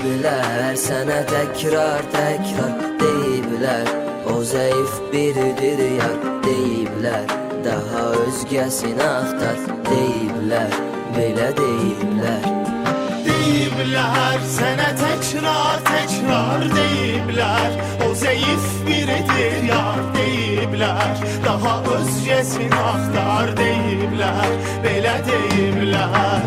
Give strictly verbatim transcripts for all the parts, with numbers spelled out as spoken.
deyiblər, sənə təkrar təkrar deyiblər, o zəif biridir yar deyiblər, daha özgəsini axtar deyiblər, belə deyiblər. Deyiblər, sənə təkrar təkrar deyiblər, o zəif biridir yar deyiblər, daha özgəsini axtar deyiblər, belə deyiblər.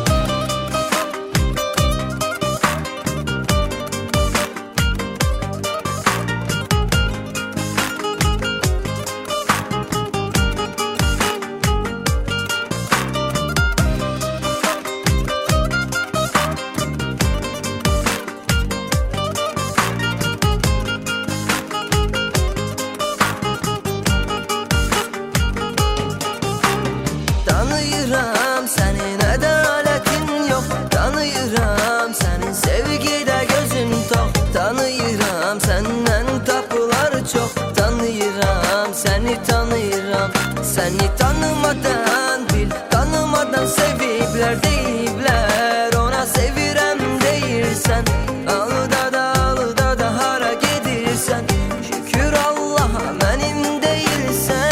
Tanıyıram sənin ədalətin yox, tanıyıram sənin sevgidə gözün tox, tanıyıram səndən tapılar çox, tanıyıram səni tanıyıram, səni tanımadan bil, tanımadan seviblər deyiblər, ona sevirəm deyirsən, alıda da alıda da hara gedirsən, şükür Allaha mənim deyilsən.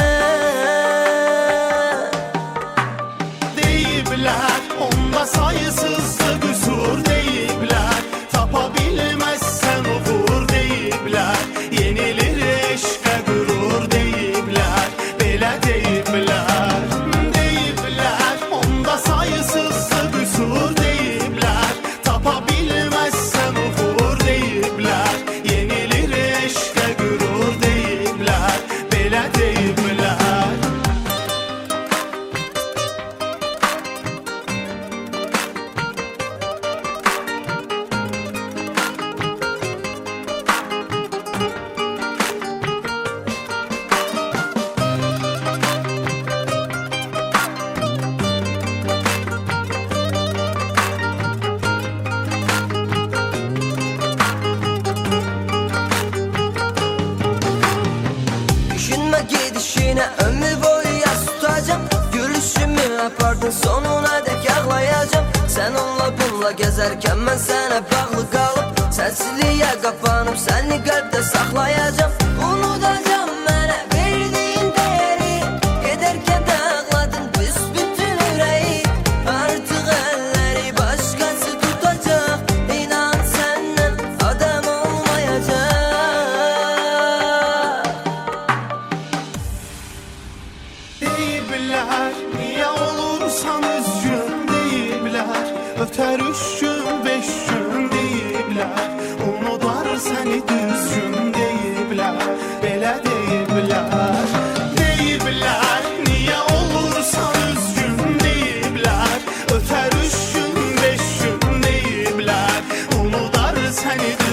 Onda sayısızdı qüsur deyiblər, tapa bilməzsən uğur deyiblər, yenilir eşqə qürur deyiblər, belə deyiblər. Deyiblər, onda sayısızdı qüsur deyiblər, tapa bilməzsən uğur deyiblər, yenilir eşqə qürur deyiblər, belə deyiblər. Düşünmə gedişinə ömür boyu yas tutacam, gülüşümü apardın sonuna dək ağlayacam, sən onunla bununla gəzərkən mən sənə bağlı qalıb, sənsizliyə qapanıb səni qəlbdə saxlayacam, unudacam mənə verdiyin dəyəri, gedərkən də ağladın büsbütün ürəyi, artıq əlləri başqası tutacaq, inan səndən adam olmayacaq. Deyiblər, niyə olursan üzgün deyiblər, ötər üç gün, beş gün deyiblər, unudar səni düzgün deyiblər, belə deyiblər. Deyiblər, niyə olursan üzgün deyiblər, ötər üç gün, beş gün deyiblər, unudar səni